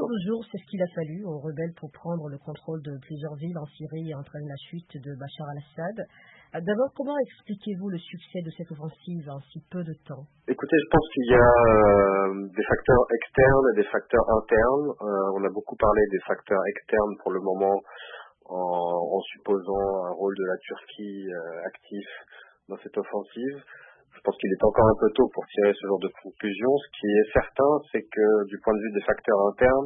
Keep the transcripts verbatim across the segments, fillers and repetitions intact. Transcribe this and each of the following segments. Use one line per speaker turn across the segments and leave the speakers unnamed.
quinze jours, c'est ce qu'il a fallu aux rebelles pour prendre le contrôle de plusieurs villes en Syrie et entraîner la chute de Bachar al-Assad. D'abord, comment expliquez-vous le succès de cette offensive en si peu de temps?
Écoutez, je pense qu'il y a euh, des facteurs externes et des facteurs internes. Euh, on a beaucoup parlé des facteurs externes pour le moment en, en supposant un rôle de la Turquie euh, actif dans cette offensive. Je pense qu'il est encore un peu tôt pour tirer ce genre de conclusion. Ce qui est certain, c'est que du point de vue des facteurs internes,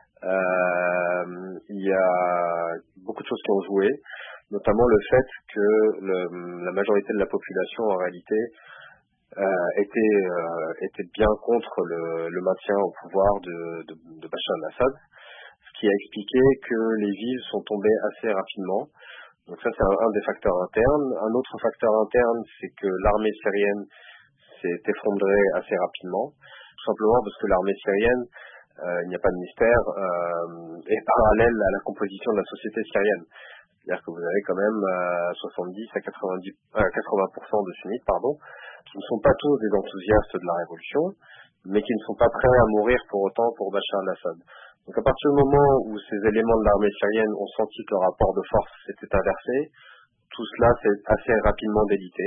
euh, il y a beaucoup de choses qui ont joué, notamment le fait que le, la majorité de la population, en réalité, euh, était, euh, était bien contre le, le maintien au pouvoir de, de, de Bachar al-Assad, ce qui a expliqué que les villes sont tombées assez rapidement. Donc ça, c'est un, un des facteurs internes. Un autre facteur interne, c'est que l'armée syrienne s'est effondrée assez rapidement, tout simplement parce que l'armée syrienne, euh, il n'y a pas de mystère, euh, est parallèle à la composition de la société syrienne. C'est-à-dire que vous avez quand même euh, soixante-dix à quatre-vingt-dix, euh, quatre-vingts pour cent de sunnites, pardon, qui ne sont pas tous des enthousiastes de la révolution, mais qui ne sont pas prêts à mourir pour autant pour Bachar al-Assad. Donc à partir du moment où ces éléments de l'armée syrienne ont senti que le rapport de force s'était inversé, tout cela s'est assez rapidement délité,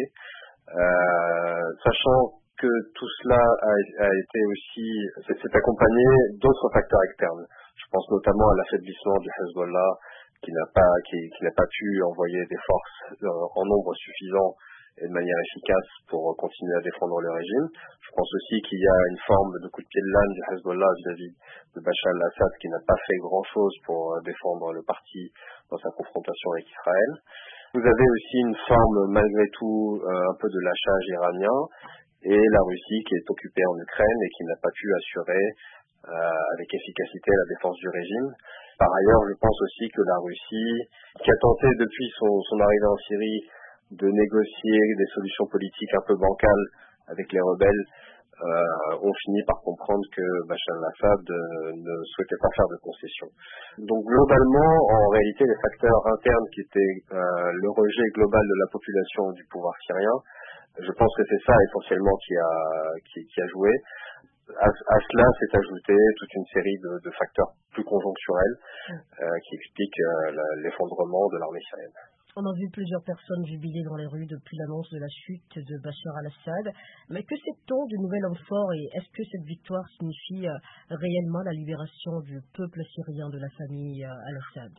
euh, sachant que tout cela a, a été aussi, s'est accompagné d'autres facteurs externes. Je pense notamment à l'affaiblissement du Hezbollah, qui n'a pas, qui, qui n'a pas pu envoyer des forces euh, en nombre suffisant et de manière efficace pour continuer à défendre le régime. Je pense aussi qu'il y a une forme de coup de pied de l'âne du Hezbollah vis-à-vis de Bachar al-Assad qui n'a pas fait grand-chose pour défendre le parti dans sa confrontation avec Israël. Vous avez aussi une forme, malgré tout, euh, un peu de lâchage iranien et la Russie qui est occupée en Ukraine et qui n'a pas pu assurer euh, avec efficacité la défense du régime. Par ailleurs, je pense aussi que la Russie, qui a tenté depuis son, son arrivée en Syrie de négocier des solutions politiques un peu bancales avec les rebelles, euh, ont fini par comprendre que Bachar al-Assad euh, ne souhaitait pas faire de concessions. Donc globalement, en réalité, les facteurs internes qui étaient euh, le rejet global de la population du pouvoir syrien, je pense que c'est ça essentiellement qui a, qui, qui a joué. À, à cela s'est ajouté toute une série de, de facteurs plus conjoncturels euh, qui expliquent euh, l'effondrement de l'armée syrienne.
On a vu plusieurs personnes jubiler dans les rues depuis l'annonce de la chute de Bachar al-Assad. Mais que sait-on du nouvel homme fort et est-ce que cette victoire signifie euh, réellement la libération du peuple syrien de la famille euh, al-Assad?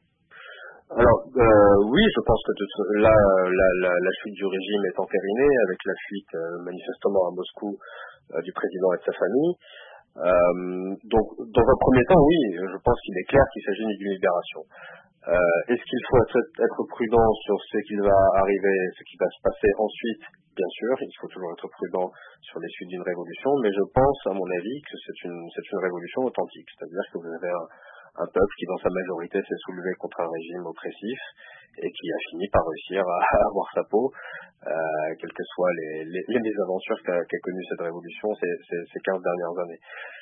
Alors euh, oui, je pense que de, là, la, la, la chute du régime est entérinée avec la fuite euh, manifestement à Moscou euh, du président et de sa famille. Euh, donc dans un premier temps, oui, je pense qu'il est clair qu'il s'agit d'une libération. Euh, est-ce qu'il faut être, être prudent sur ce qui va arriver, ce qui va se passer ensuite? Bien sûr, il faut toujours être prudent sur les suites d'une révolution, mais je pense, à mon avis, que c'est une, c'est une révolution authentique. C'est-à-dire que vous avez un, un peuple qui, dans sa majorité, s'est soulevé contre un régime oppressif et qui a fini par réussir à, à avoir sa peau, euh, quelles que soient les, les, les mésaventures qu'a, qu'a connues cette révolution ces, ces, ces quinze dernières années.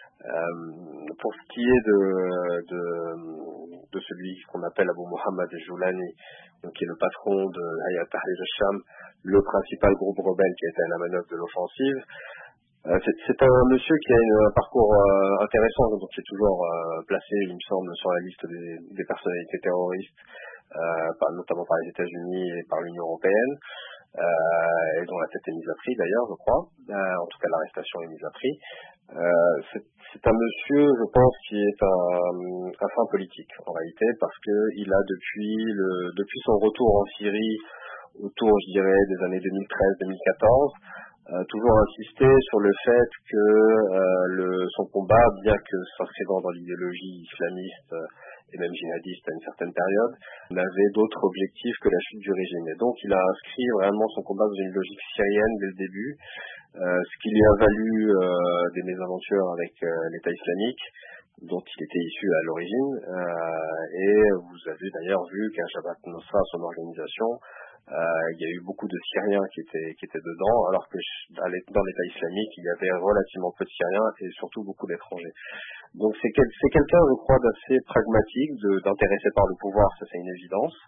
Euh, pour ce qui est de, de, de celui qu'on appelle Abu Mohammed al-Joulani, donc qui est le patron de Hayat Tahrir al-Sham, le principal groupe rebelle qui a été à la manœuvre de l'offensive, euh, c'est, c'est un monsieur qui a une, un parcours euh, intéressant, donc qui est toujours euh, placé, il me semble, sur la liste des, des personnalités terroristes, euh, par, notamment par les États-Unis et par l'Union européenne, euh, et dont la tête est mise à prix d'ailleurs, je crois. Euh, en tout cas, l'arrestation est mise à prix. Euh, c'est, c'est un monsieur, je pense, qui est un, un fin politique en réalité, parce que il a depuis le depuis son retour en Syrie, autour, je dirais, des années deux mille treize deux mille quatorze, euh, toujours insisté sur le fait que euh, le, son combat, bien que s'inscrivant dans l'idéologie islamiste euh, et même djihadiste à une certaine période, n'avait d'autres objectifs que la chute du régime. Et donc il a inscrit vraiment son combat dans une logique syrienne dès le début, euh, ce qui lui a valu euh, des mésaventures avec euh, l'État islamique, dont il était issu à l'origine. Euh, et vous avez d'ailleurs vu qu'à Jabhat al-Nusra, son organisation, euh, il y a eu beaucoup de Syriens qui étaient, qui étaient dedans, alors que dans l'État islamique, il y avait relativement peu de Syriens et surtout beaucoup d'étrangers. Donc c'est, quel, c'est quelqu'un, je crois, d'assez pragmatique, de, d'intéressé par le pouvoir, ça c'est une évidence,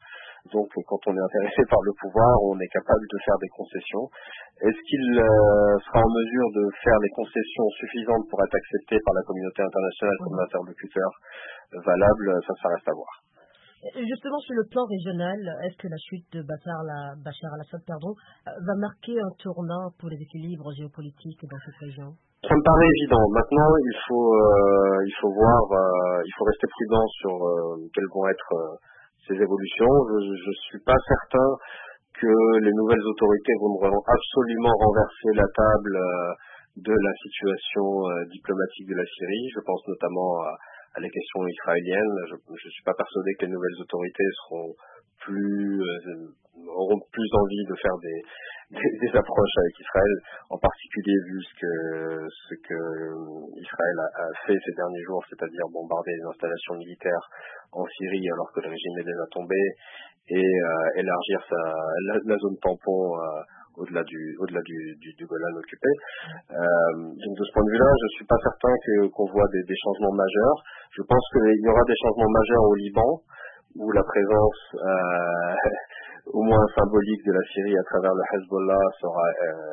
Donc quand on est intéressé par le pouvoir, on est capable de faire des concessions. Est-ce qu'il euh, sera en mesure de faire les concessions suffisantes pour être accepté par la communauté internationale comme un interlocuteur valable? Ça, ça reste à voir.
Justement, sur le plan régional, est-ce que la chute de Bachar, la, Bachar al-Assad pardon, va marquer un tournant pour les équilibres géopolitiques dans cette région?
Ça me paraît évident. Maintenant, il faut, euh, il faut voir, euh, il faut rester prudent sur euh, quelles vont être euh, ces évolutions. Je ne suis pas certain que les nouvelles autorités voudront absolument renverser la table euh, de la situation euh, diplomatique de la Syrie. Je pense notamment à à la question israélienne. Je ne suis pas persuadé que les nouvelles autorités seront plus euh, auront plus envie de faire des, des, des approches avec Israël, en particulier vu ce que ce que Israël a, a fait ces derniers jours, c'est-à-dire bombarder les installations militaires en Syrie alors que le régime est déjà tombé, et euh, élargir sa, la, la zone tampon euh, au-delà du au-delà du, du, du Golan occupé. Euh, donc de ce point de vue-là, je suis pas certain que qu'on voit des, des changements majeurs. Je pense qu'il y aura des changements majeurs au Liban, où la présence euh, au moins symbolique de la Syrie à travers le Hezbollah sera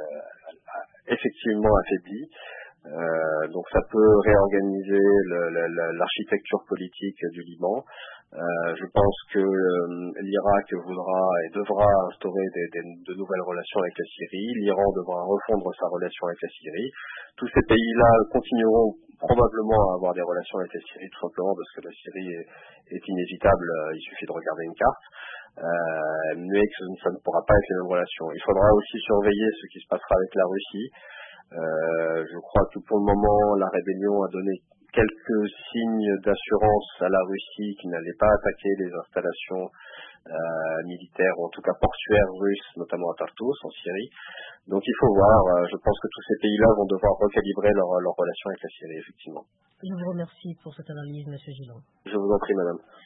euh, effectivement affaiblie. Euh, donc ça peut réorganiser le, le, l'architecture politique du Liban. Euh, je pense que euh, l'Irak voudra et devra instaurer des, des, de nouvelles relations avec la Syrie. L'Iran devra refondre sa relation avec la Syrie. Tous ces pays-là continueront probablement à avoir des relations avec la Syrie, tout simplement parce que la Syrie est, est inévitable. Il suffit de regarder une carte. Euh, mais que ça ne pourra pas être les mêmes relations. Il faudra aussi surveiller ce qui se passera avec la Russie. Euh, je crois que pour le moment, la rébellion a donné quelques signes d'assurance à la Russie qui n'allait pas attaquer les installations euh, militaires, ou en tout cas portuaires russes, notamment à Tartus, en Syrie. Donc il faut voir, euh, je pense que tous ces pays-là vont devoir recalibrer leur, leur relation avec la Syrie, effectivement.
Je vous remercie pour cette analyse, M. Gillon.
Je vous en prie, madame.